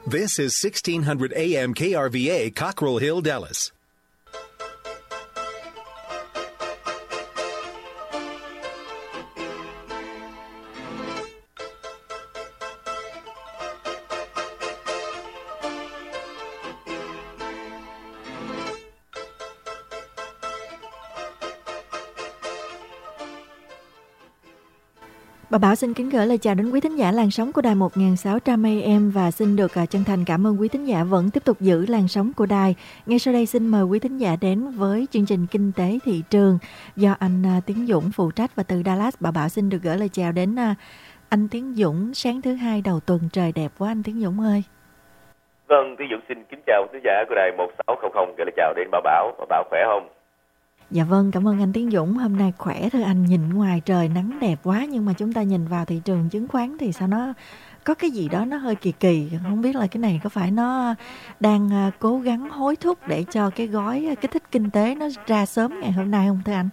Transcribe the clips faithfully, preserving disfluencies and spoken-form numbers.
This is sixteen hundred A M K R V A, Cockrell Hill, Dallas. Bà Bảo xin kính gửi lời chào đến quý thính giả làn sóng của đài một nghìn sáu trăm A M và xin được chân thành cảm ơn quý thính giả vẫn tiếp tục giữ làn sóng của đài. Ngay sau đây xin mời quý thính giả đến với chương trình Kinh tế thị trường do anh Tiến Dũng phụ trách, và từ Dallas bà Bảo xin được gửi lời chào đến anh Tiến Dũng. Sáng thứ hai đầu tuần trời đẹp quá anh Tiến Dũng ơi. Vâng, Tiến Dũng xin kính chào quý thính giả của đài một sáu không không, gửi lời chào đến bà Bảo. Bà Bảo khỏe không? Dạ vâng, cảm ơn anh Tiến Dũng. Hôm nay khỏe thôi anh, nhìn ngoài trời nắng đẹp quá, nhưng mà chúng ta nhìn vào thị trường chứng khoán thì sao nó có cái gì đó nó hơi kỳ kỳ. Không biết là cái này có phải nó đang cố gắng hối thúc để cho cái gói kích thích kinh tế nó ra sớm ngày hôm nay không thưa anh?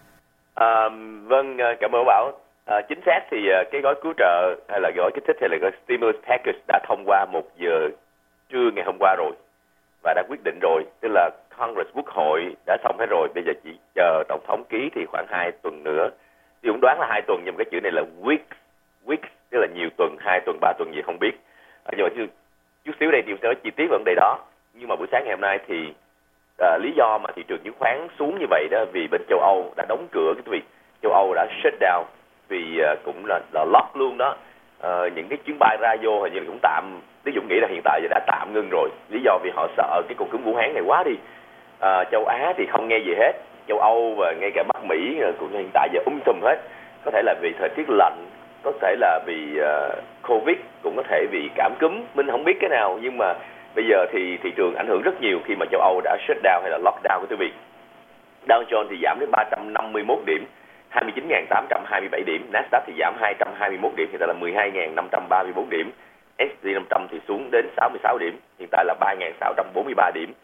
À, vâng, cảm ơn Bảo. À, chính xác thì cái gói cứu trợ hay là gói kích thích hay là gói stimulus package đã thông qua một giờ trưa ngày hôm qua rồi và đã quyết định rồi, tức là Congress, Quốc hội đã xong hết rồi, bây giờ chỉ chờ Tổng thống ký thì khoảng hai tuần nữa. Thì cũng đoán là hai tuần, nhưng mà cái chữ này là weeks, weeks tức là nhiều tuần, hai tuần, ba tuần gì không biết. À, nhưng mà chút, chút xíu đây thì sẽ nói chi tiết vấn đề đó. Nhưng mà buổi sáng ngày hôm nay thì à, lý do mà thị trường chứng khoán xuống như vậy đó vì bên châu Âu đã đóng cửa, cái vì châu Âu đã shut down vì à, cũng là, là lock luôn đó. À, những cái chuyến bay ra vô hình như cũng tạm, Ví dụ nghĩ là hiện tại đã tạm ngưng rồi. Lý do vì họ sợ cái con cúm Vũ Hán này quá đi. À, châu Á thì không nghe gì hết, châu Âu và ngay cả Bắc Mỹ cũng hiện tại giờ um tùm hết. Có thể là vì thời tiết lạnh, có thể là vì uh, Covid, cũng có thể vì cảm cúm, mình không biết cái nào. Nhưng mà bây giờ thì thị trường ảnh hưởng rất nhiều khi mà châu Âu đã shut down hay là lockdown của quý vị. Dow Jones thì giảm đến ba trăm năm mươi mốt điểm, hai mươi chín nghìn tám trăm hai mươi bảy điểm. Nasdaq thì giảm hai trăm hai mươi mốt điểm, hiện tại là mười hai nghìn năm trăm ba mươi tư điểm. ét and pê năm trăm thì xuống đến sáu mươi sáu điểm, hiện tại là ba nghìn sáu trăm bốn mươi ba điểm.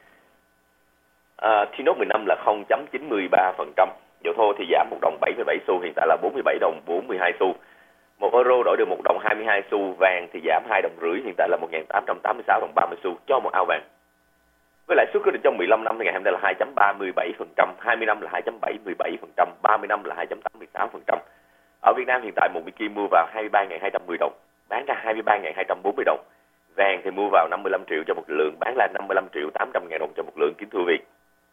Uh, T nốt mười lăm là không phẩy chín mươi ba phần trăm. Dầu thô thì giảm một đồng bảy mươi bảy xu, hiện tại là bốn mươi bảy đồng bốn mươi hai xu. Một euro đổi được một đồng hai mươi hai xu. Vàng thì giảm hai đồng rưỡi, hiện tại là một nghìn tám trăm tám mươi sáu đồng ba mươi xu cho một ao vàng. Với lãi suất quyết định trong mười lăm năm thì ngày hôm nay là hai phẩy ba mươi bảy phần trăm, hai mươi năm là hai phẩy bảy mươi bảy phần trăm, ba mươi năm là hai phẩy tám mươi sáu phần trăm. Ở Việt Nam hiện tại một Bitcoin mua vào hai mươi ba nghìn hai trăm mười đồng, bán ra hai mươi ba nghìn hai trăm bốn mươi đồng. Vàng thì mua vào năm mươi lăm triệu cho một lượng, bán ra năm mươi lăm triệu tám trăm ngàn đồng cho một lượng, kính thưa quý vị.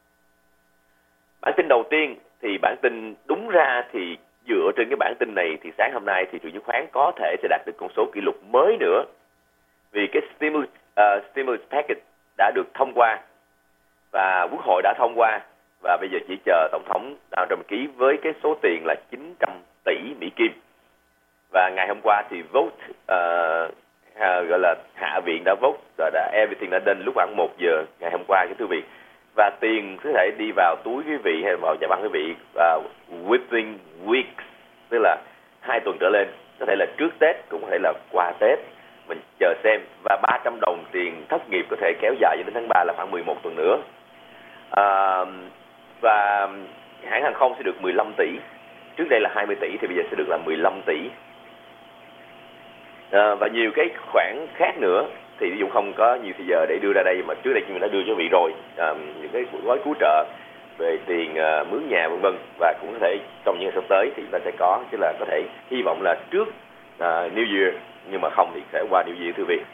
Bản tin đầu tiên thì bản tin đúng ra thì dựa trên cái bản tin này thì sáng hôm nay thị trường chứng khoán có thể sẽ đạt được con số kỷ lục mới nữa. Vì cái stimulus, uh, stimulus package đã được thông qua và Quốc hội đã thông qua, và bây giờ chỉ chờ Tổng thống Donald Trump ký với cái số tiền là chín trăm tỷ Mỹ Kim. Và ngày hôm qua thì vote uh, uh, gọi là Hạ viện đã vote, rồi đã everything đã done lúc khoảng một giờ ngày hôm qua, cái thưa vị. Và tiền có thể đi vào túi quý vị hay vào nhà băng quý vị uh, within weeks, tức là hai tuần trở lên, có thể là trước Tết cũng có thể là qua Tết, mình chờ xem. Và ba trăm đồng tiền thất nghiệp có thể kéo dài đến tháng ba là khoảng mười một tuần nữa. Uh, và hãng hàng không sẽ được mười lăm tỷ, trước đây là hai mươi tỷ thì bây giờ sẽ được là mười lăm tỷ. Uh, và nhiều cái khoản khác nữa thì ví dụ không có nhiều thì giờ để đưa ra đây, mà trước đây chúng mình đã đưa cho vị rồi. À, những cái gói cứu trợ về tiền uh, mướn nhà vân vân, và cũng có thể trong những ngày sắp tới thì chúng ta sẽ có, chứ là có thể hy vọng là trước uh, New Year, nhưng mà không thì sẽ qua New Year thưa vị.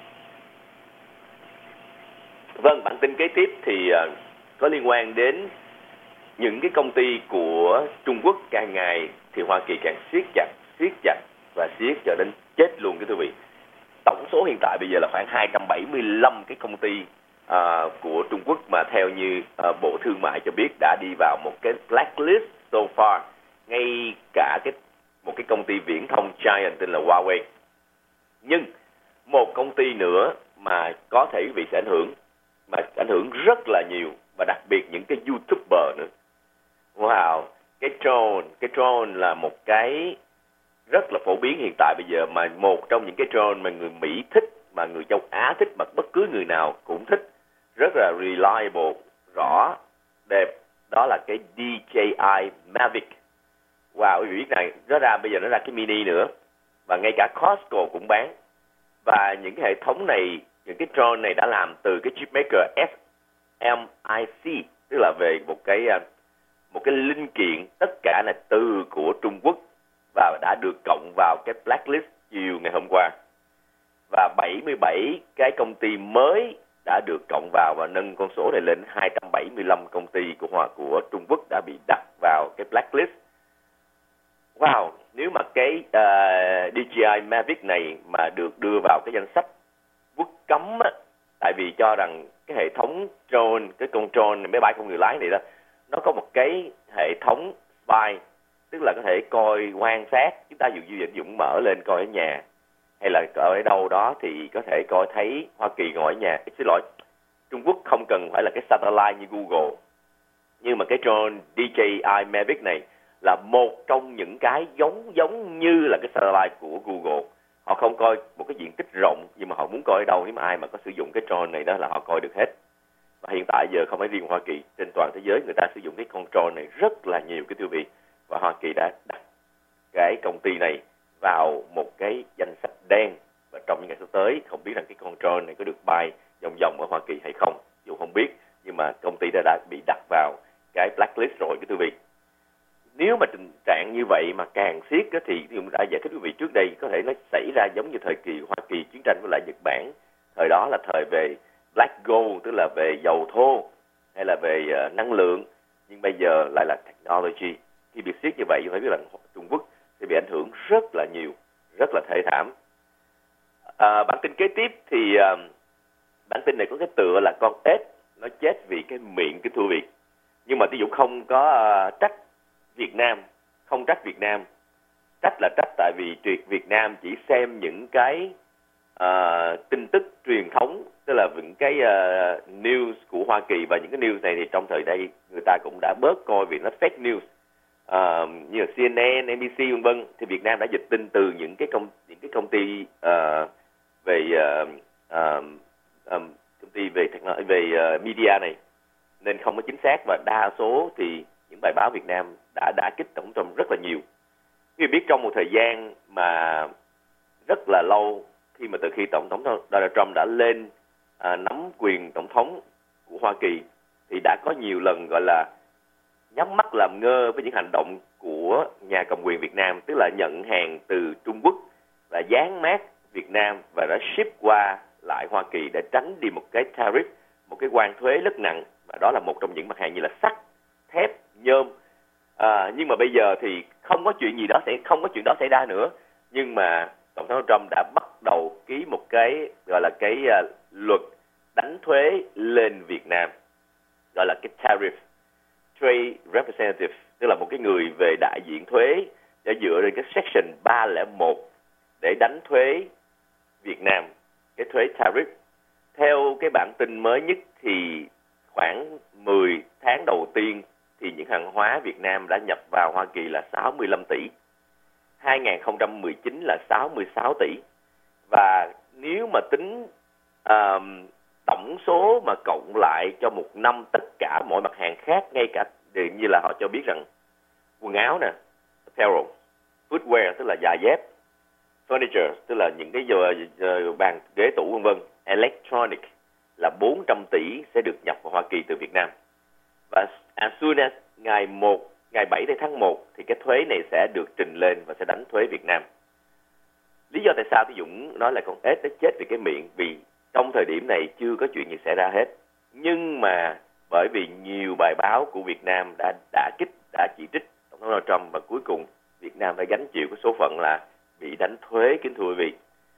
Vâng, bản tin kế tiếp thì uh, có liên quan đến những cái công ty của Trung Quốc. Càng ngày thì Hoa Kỳ càng siết chặt, siết chặt và siết cho đến chết luôn cái thưa vị. Tổng số hiện tại bây giờ là khoảng hai trăm bảy mươi lăm cái công ty uh, của Trung Quốc mà theo như uh, Bộ Thương mại cho biết đã đi vào một cái blacklist so far. Ngay cả cái một cái công ty viễn thông giant tên là Huawei. Nhưng một công ty nữa mà có thể quý vị sẽ ảnh hưởng, mà ảnh hưởng rất là nhiều, và đặc biệt những cái YouTuber nữa. Wow, cái drone, cái drone là một cái rất là phổ biến hiện tại bây giờ, mà một trong những cái drone mà người Mỹ thích, mà người châu Á thích, mà bất cứ người nào cũng thích, rất là reliable, rõ, đẹp, đó là cái đê gi i Mavic. Wow, quý vị biết này, nó ra bây giờ nó ra cái mini nữa, và ngay cả Costco cũng bán. Và những cái hệ thống này những cái drone này đã làm từ cái chipmaker ét em i xê, tức là về một cái một cái linh kiện, tất cả là từ của Trung Quốc và đã được cộng vào cái blacklist chiều ngày hôm qua. Và bảy mươi bảy cái công ty mới đã được cộng vào và nâng con số này lên hai trăm bảy mươi lăm công ty của Hoa của Trung Quốc đã bị đặt vào cái blacklist. Wow, nếu mà cái uh, đê gi i Mavic này mà được đưa vào cái danh sách quốc cấm á, tại vì cho rằng cái hệ thống drone, cái con drone máy bay không người lái này đó, nó có một cái hệ thống spy, tức là có thể coi quan sát, chúng ta dụ như Vĩnh Dũng mở lên coi ở nhà hay là ở đâu đó thì có thể coi thấy Hoa Kỳ ngồi ở nhà. Xin lỗi, Trung Quốc không cần phải là cái satellite như Google, nhưng mà cái drone đê gi i Mavic này là một trong những cái giống giống như là cái satellite của Google. Họ không coi một cái diện tích rộng, nhưng mà họ muốn coi ở đâu, nếu mà ai mà có sử dụng cái drone này đó là họ coi được hết. Và hiện tại giờ không phải riêng Hoa Kỳ, trên toàn thế giới người ta sử dụng cái con drone này rất là nhiều cái tiêu vị. Và Hoa Kỳ đã đặt cái công ty này vào một cái danh sách đen. Và trong những ngày sắp tới, không biết rằng cái con drone này có được bay vòng vòng ở Hoa Kỳ hay không, dù không biết, nhưng mà công ty đã, đã bị đặt vào cái blacklist rồi cái tiêu vị. Nếu mà tình trạng như vậy mà càng siết á, thì chúng đã giải thích quý vị trước đây, có thể nó xảy ra giống như thời kỳ Hoa Kỳ chiến tranh với lại Nhật Bản. Thời đó là thời về black gold, tức là về dầu thô hay là về uh, năng lượng, nhưng bây giờ lại là technology. Khi bị siết như vậy, chúng ta biết rằng Trung Quốc sẽ bị ảnh hưởng rất là nhiều, rất là thê thảm. À, bản tin kế tiếp thì uh, bản tin này có cái tựa là con ếch nó chết vì cái miệng cái thua Việt. Nhưng mà ví dụ không có uh, trách Việt Nam, không trách Việt Nam, trách là trách tại vì tuyệt Việt Nam chỉ xem những cái uh, tin tức truyền thống, tức là những cái uh, news của Hoa Kỳ, và những cái news này thì trong thời đây người ta cũng đã bớt coi vì nó fake news, uh, như là xê en en, en bê xê vân vân. Thì Việt Nam đã dịch tin từ những cái công những cái công ty uh, về uh, uh, um, công ty về về uh, media này, nên không có chính xác, và đa số thì những bài báo Việt Nam đã đã kích Tổng thống rất là nhiều. Như biết trong một thời gian mà rất là lâu, khi mà từ khi Tổng thống Donald Trump đã lên à, nắm quyền Tổng thống của Hoa Kỳ, thì đã có nhiều lần gọi là nhắm mắt làm ngơ với những hành động của nhà cầm quyền Việt Nam, tức là nhận hàng từ Trung Quốc và dán mác Việt Nam và đã ship qua lại Hoa Kỳ để tránh đi một cái tariff, một cái quan thuế rất nặng, và đó là một trong những mặt hàng như là sắt, thép, nhôm. À, nhưng mà bây giờ thì không có chuyện gì đó sẽ không có chuyện đó xảy ra nữa. Nhưng mà Tổng thống Trump đã bắt đầu ký một cái gọi là cái uh, luật đánh thuế lên Việt Nam, gọi là cái tariff trade representative, tức là một cái người về đại diện thuế, để dựa trên cái section ba không một để đánh thuế Việt Nam, cái thuế tariff. Theo cái bản tin mới nhất thì khoảng mười tháng đầu tiên thì những hàng hóa Việt Nam đã nhập vào Hoa Kỳ là sáu mươi lăm tỷ, hai không một chín là sáu mươi sáu tỷ. Và nếu mà tính uh, tổng số mà cộng lại cho một năm tất cả mọi mặt hàng khác, ngay cả như là họ cho biết rằng quần áo nè, apparel, footwear tức là giày dép, furniture tức là những cái uh, bàn ghế tủ vân vân, electronic là bốn trăm tỷ sẽ được nhập vào Hoa Kỳ từ Việt Nam. Và as soon as ngày một, ngày bảy tháng một thì cái thuế này sẽ được trình lên và sẽ đánh thuế Việt Nam. Lý do tại sao Tí Dũng nói là con ếch nó chết vì cái miệng, vì trong thời điểm này chưa có chuyện gì xảy ra hết. Nhưng mà bởi vì nhiều bài báo của Việt Nam đã đã kích, đã chỉ trích Tổng thống Donald Trump, và cuối cùng Việt Nam phải gánh chịu cái số phận là bị đánh thuế, kính thưa quý vị.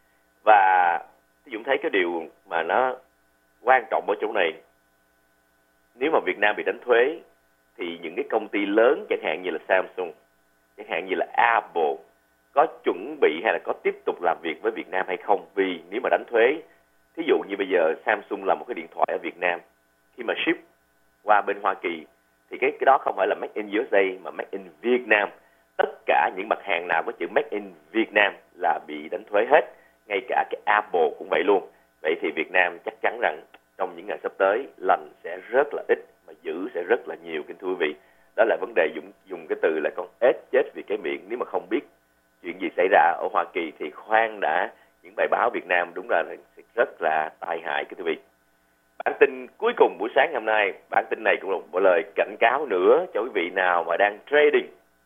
Và Tí Dũng thấy cái điều mà nó quan trọng ở chỗ này, nếu mà Việt Nam bị đánh thuế thì những cái công ty lớn chẳng hạn như là Samsung, chẳng hạn như là Apple có chuẩn bị hay là có tiếp tục làm việc với Việt Nam hay không. Vì nếu mà đánh thuế, thí dụ như bây giờ Samsung làm một cái điện thoại ở Việt Nam, khi mà ship qua bên Hoa Kỳ thì cái cái đó không phải là Made in u ét a mà Made in Việt Nam. Tất cả những mặt hàng nào có chữ Made in Việt Nam là bị đánh thuế hết, ngay cả cái Apple cũng vậy luôn. Vậy thì Việt Nam chắc chắn rằng trong những ngày sắp tới lành sẽ rất là ít mà dữ sẽ rất là nhiều, kính thưa quý vị. Đó là vấn đề dùng dùng cái từ là con ếch chết vì cái miệng. Nếu mà không biết chuyện gì xảy ra ở Hoa Kỳ thì khoan đã những bài báo Việt Nam đúng là rất là tai hại quý vị. Bản tin cuối cùng buổi sáng hôm nay, bản tin này cũng là một lời cảnh cáo nữa cho quý vị nào mà đang trading.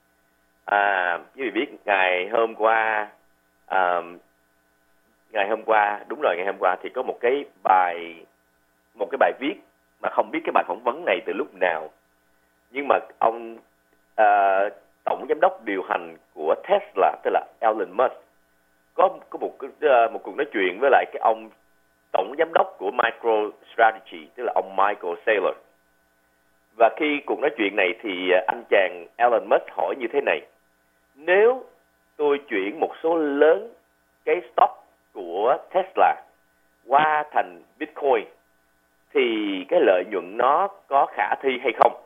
À, quý vị biết ngày hôm qua, à, ngày hôm qua đúng rồi ngày hôm qua thì có một cái bài một cái bài viết mà không biết cái bài phỏng vấn này từ lúc nào, nhưng mà ông à, tổng giám đốc điều hành của Tesla tức là Elon Musk có có một một cuộc nói chuyện với lại cái ông tổng giám đốc của MicroStrategy tức là ông Michael Saylor. Và khi cuộc nói chuyện này thì anh chàng Elon Musk hỏi như thế này: nếu tôi chuyển một số lớn cái stock của Tesla qua thành Bitcoin thì cái lợi nhuận nó có khả thi hay không?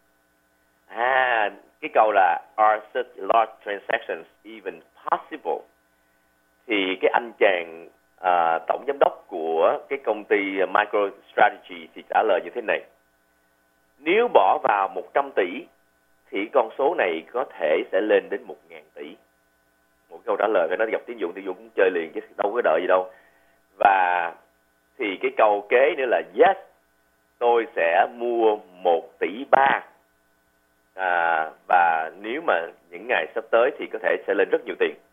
À, cái câu là are such large transactions even possible? Thì cái anh chàng à, tổng giám đốc của cái công ty MicroStrategy thì trả lời như thế này: nếu bỏ vào một trăm tỷ thì con số này có thể sẽ lên đến một nghìn tỷ. Một câu trả lời phải nói gặp Tiến Dũng, Tiến Dũng cũng chơi liền chứ đâu có đợi gì đâu. Và thì cái câu kế nữa là yes, tôi sẽ mua một tỷ ba. À, và nếu mà những ngày sắp tới thì có thể sẽ lên rất nhiều tiền.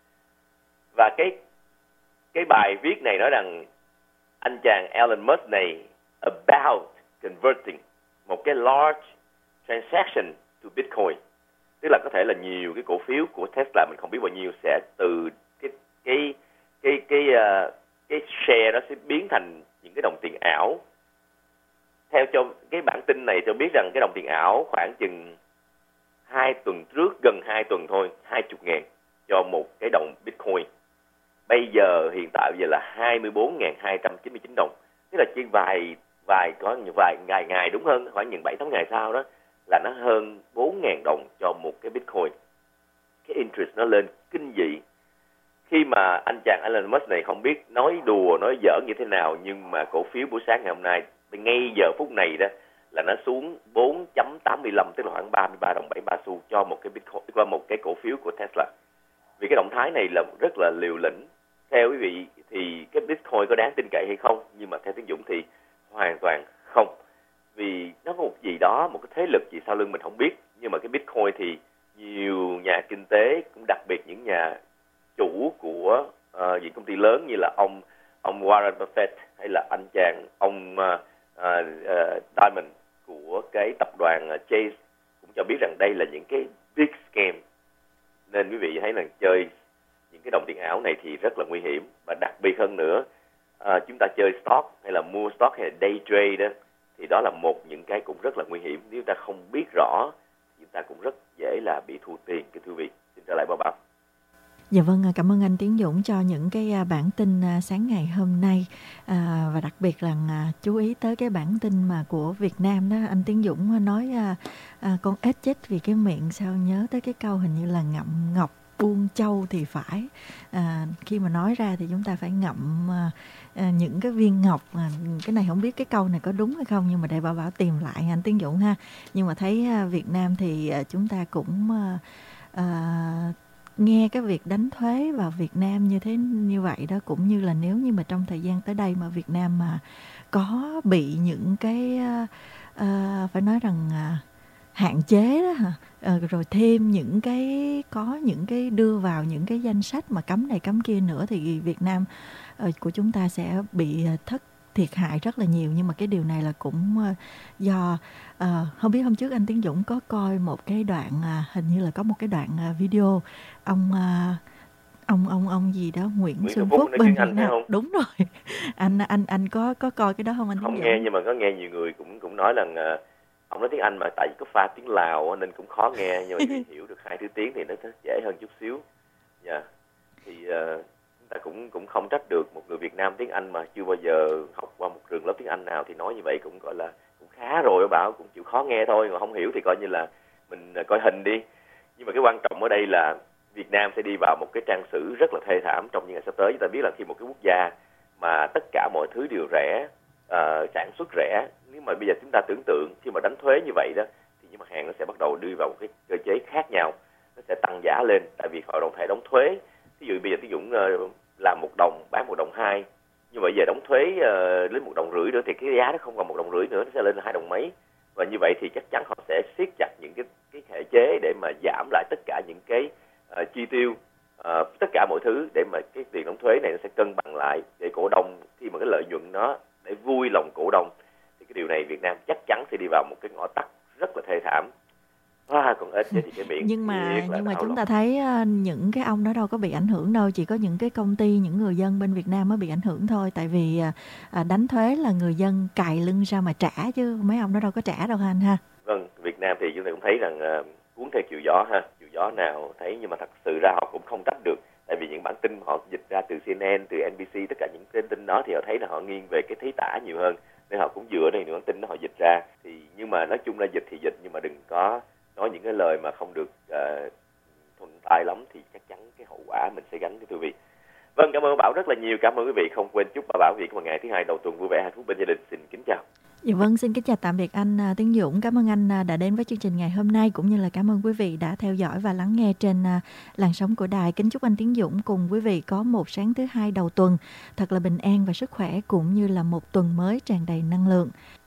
Và cái cái bài viết này nói rằng anh chàng Elon Musk này about converting một cái large transaction to Bitcoin, tức là có thể là nhiều cái cổ phiếu của Tesla mình không biết bao nhiêu sẽ từ cái cái cái cái uh, cái share đó sẽ biến thành những cái đồng tiền ảo. Theo cho cái bản tin này tôi biết rằng cái đồng tiền ảo khoảng chừng hai tuần trước, gần hai tuần thôi, hai mươi ngàn cho một cái đồng Bitcoin. Bây giờ hiện tại giờ là hai mươi bốn nghìn hai trăm chín mươi chín đồng. Tức là chỉ vài vài có vài ngày ngày đúng hơn, khoảng những bảy tám ngày sau đó là nó hơn bốn nghìn đồng cho một cái Bitcoin. Cái interest nó lên kinh dị. Khi mà anh chàng Elon Musk này không biết nói đùa, nói giỡn như thế nào, nhưng mà cổ phiếu buổi sáng ngày hôm nay, ngay giờ phút này đó là nó xuống bốn chấm tám mươi lăm, tức là khoảng ba mươi ba đồng bảy mươi ba xu cho một cái Bitcoin, qua một cái cổ phiếu của Tesla. Vì cái động thái này là rất là liều lĩnh. Theo quý vị thì cái Bitcoin có đáng tin cậy hay không? Nhưng mà theo Tiến Dũng thì hoàn toàn không. Vì nó có một gì đó, một cái thế lực gì sau lưng mình không biết. Nhưng mà cái Bitcoin thì nhiều nhà kinh tế, cũng đặc biệt những nhà chủ của uh, những công ty lớn như là ông ông Warren Buffett hay là anh chàng ông uh, uh, Diamond của cái tập đoàn uh, Chase cũng cho biết rằng đây là những cái big scam. Nên quý vị thấy là chơi những cái đồng tiền ảo này thì rất là nguy hiểm. Và đặc biệt hơn nữa, à, chúng ta chơi stock hay là mua stock hay là day trade đó, thì đó là một những cái cũng rất là nguy hiểm. Nếu ta không biết rõ thì chúng ta cũng rất dễ là bị thua tiền. Cái quý vị, xin trở lại Bảo Bảo. Dạ vâng, cảm ơn anh Tiến Dũng cho những cái bản tin sáng ngày hôm nay, à, và đặc biệt là à, chú ý tới cái bản tin mà của Việt Nam đó. Anh Tiến Dũng nói à, à, con ếch chết vì cái miệng, sao nhớ tới cái câu hình như là ngậm ngọc buông châu thì phải. À, khi mà nói ra thì chúng ta phải ngậm à, à, những cái viên ngọc. À, cái này không biết cái câu này có đúng hay không, nhưng mà để Bảo Bảo tìm lại anh Tiến Dũng ha. Nhưng mà thấy à, Việt Nam thì à, chúng ta cũng à, à, nghe cái việc đánh thuế vào Việt Nam như thế như vậy đó, cũng như là nếu như mà trong thời gian tới đây mà Việt Nam mà có bị những cái uh, uh, phải nói rằng uh, hạn chế đó hả, uh, rồi thêm những cái có những cái đưa vào những cái danh sách mà cấm này cấm kia nữa thì Việt Nam uh, của chúng ta sẽ bị uh, thất thiệt hại rất là nhiều. Nhưng mà cái điều này là cũng uh, do uh, không biết hôm trước anh Tiến Dũng có coi một cái đoạn uh, hình như là có một cái đoạn uh, video ông uh, ông ông ông gì đó Nguyễn, Nguyễn Xuân Phúc, Phúc bên Việt Nam. Đúng rồi. anh anh anh có có coi cái đó không anh Tiến Dũng? Không nghe, nhưng mà có nghe nhiều người cũng cũng nói là uh, ông nói tiếng Anh mà tại vì có pha tiếng Lào nên cũng khó nghe, nhưng mà hiểu được hai thứ tiếng thì nó dễ hơn chút xíu. Dạ. Yeah. Thì uh, ta cũng cũng không trách được một người Việt Nam tiếng Anh mà chưa bao giờ học qua một trường lớp tiếng Anh nào thì nói như vậy cũng gọi là cũng khá rồi. Bảo cũng chịu khó nghe thôi, mà không hiểu thì coi như là mình coi hình đi. Nhưng mà cái quan trọng ở đây là Việt Nam sẽ đi vào một cái trang sử rất là thê thảm trong những ngày sắp tới. Chúng ta biết là khi một cái quốc gia mà tất cả mọi thứ đều rẻ, uh, sản xuất rẻ, nếu mà bây giờ chúng ta tưởng tượng khi mà đánh thuế như vậy đó thì những mặt hàng nó sẽ bắt đầu đi vào một cái cơ chế khác nhau, nó sẽ tăng giá lên tại vì họ đồng thể đóng thuế. Ví dụ bây giờ Tiến Dũng uh, là một đồng, bán một đồng hai, nhưng mà giờ đóng thuế uh, lên một đồng rưỡi nữa thì cái giá nó không còn một đồng rưỡi nữa, nó sẽ lên là hai đồng mấy. Và như vậy thì chắc chắn họ sẽ siết chặt những cái cái thể chế để mà giảm lại tất cả những cái uh, chi tiêu, uh, tất cả mọi thứ để mà cái tiền đóng thuế này nó sẽ cân bằng lại để cổ đông khi mà cái lợi nhuận nó để vui lòng cổ đông, thì cái điều này Việt Nam chắc chắn sẽ đi vào một cái ngõ tắt rất là thê thảm. À, còn ít thì cái miệng nhưng mà nhưng mà chúng ta thấy uh, những cái ông đó đâu có bị ảnh hưởng đâu, chỉ có những cái công ty, những người dân bên Việt Nam mới bị ảnh hưởng thôi, tại vì uh, đánh thuế là người dân cài lưng ra mà trả chứ mấy ông đó đâu có trả đâu ha anh ha. Vâng, Việt Nam thì chúng ta cũng thấy rằng uh, cuốn theo chiều gió ha, chiều gió nào thấy, nhưng mà thật sự ra họ cũng không trách được, tại vì những bản tin họ dịch ra từ xê en en, từ en bê xê, tất cả những cái tin đó thì họ thấy là họ nghiêng về cái thấy tả nhiều hơn, nên họ cũng dựa trên những bản tin đó họ dịch ra. Thì nhưng mà nói chung là dịch thì dịch, nhưng mà đừng có nói những cái lời mà không được uh, thuận tai lắm thì chắc chắn cái hậu quả mình sẽ gánh, thưa quý vị. Vâng, cảm ơn Bảo rất là nhiều, cảm ơn quý vị. Không quên chúc bà Bảo Việt có một ngày thứ hai đầu tuần vui vẻ hạnh phúc bên gia đình. Xin kính chào. Dạ vâng, xin kính chào tạm biệt anh Tiến Dũng. Cảm ơn anh đã đến với chương trình ngày hôm nay, cũng như là cảm ơn quý vị đã theo dõi và lắng nghe trên làn sóng của đài. Kính chúc anh Tiến Dũng cùng quý vị có một sáng thứ hai đầu tuần thật là bình an và sức khỏe, cũng như là một tuần mới tràn đầy năng lượng.